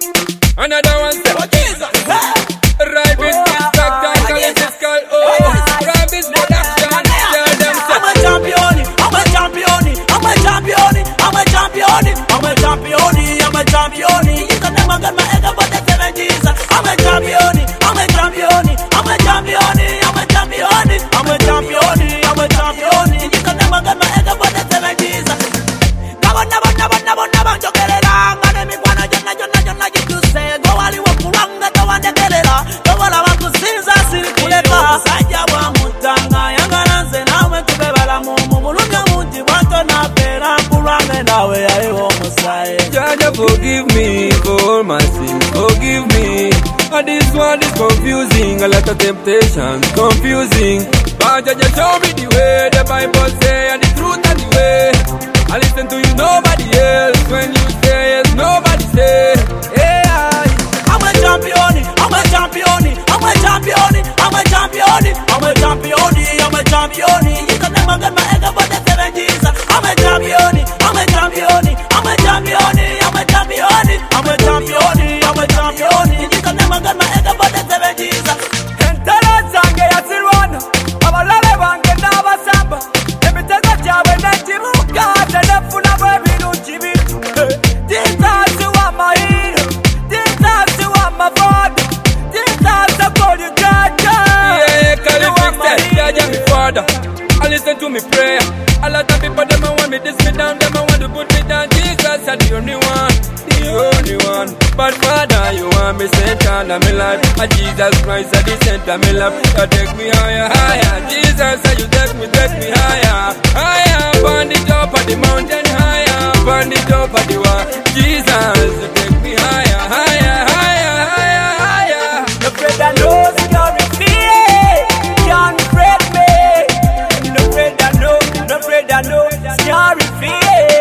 Another one step. Oh Jesus, Right business, doctor, college is called. Oh, right business production. Tell them so. I'm a champion, I'm a champion, I'm a champion, I'm a champion, I'm a champion, I'm a champion. You can never get my head about the 70s. I'm a champion, I'm a champion, I'm a champion, I'm a champion, I'm a champion, I'm a champion. You can never get my head about the 70s. Never, yo que le dan a mi guana, yo no get to say. Go ali wa kuranga, to wa nekelela, to wa la wa kusinza sirikuleka. Saja wa mutanga, yangaranze nawe kubebala mumu, mulunga muti wanto na pera kuranga nawe ya iwo musai. Jaja, forgive me for all my sins, forgive me. And this one is confusing, a lot of temptation, confusing. But Jaja, show me the way the Bible say, and the truth and the way. I listen to you, nobody else. When you say yes, nobody say. Hey, I'm a champion, I'm a champion, I'm a champion, I'm a champion, I'm a champion, I'm a champion. You can never get my head about the 70s. I'm a champion, I'm a champion, I'm a champion, I'm a champion, I'm a champion, I'm a champion. You can never get my head about the 70s. Enteranzange ya Sirwana, abalale bange n'abasamba. Emitego gyabwe n'ekibuga, tenefuna bw'ebirungi bintu. Jesus wa mahiro, Jesus wa mavado, Jesus akoli Jaja. Yeah, call it fixed, Jaja me father. I listen to me prayer. A lot of people them a want me this me down, them a want to put me down. Jesus are the only one, the only one. But Father, you want me center of my life. And Jesus Christ at the center of my life. You take me higher, higher. Jesus, you take me higher, higher. Burn it up at the mountain higher, burn it up at the wall. Jesus, you take me higher, higher, higher, higher, higher. No afraid I know security, can't afraid me. No afraid I know, no afraid I know security.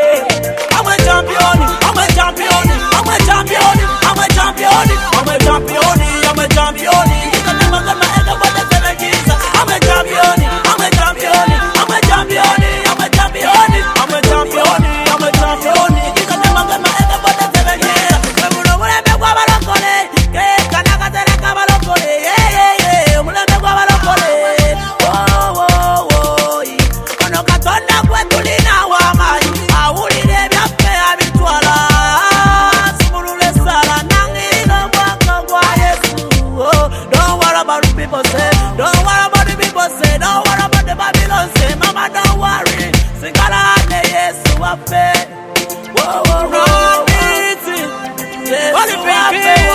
I'm a champion, I'm a champion, I'm a champion, I'm a champion, I'm a champion, I'm a champion. You can never get my head about the 70s. I'm a champion, I'm a champion, I'm a champion, I'm a champion, I'm a champion, I'm a champion. You can never get my head about the 70s. Mulo muleme kwa balokole, ke kana katele ka balokole, yeah. Muleme kwa balokole, oh. Ono katonda kwetu lina wamai, awulire byafe abitwala. Simulule sala nangiro mwaka kwa Yesu. Oh, don't worry about the people say, don't worry about the people say, don't worry about the Babylon say. Mama, don't worry, singala ane Yesu wafe. Whoa. Yesu wafe.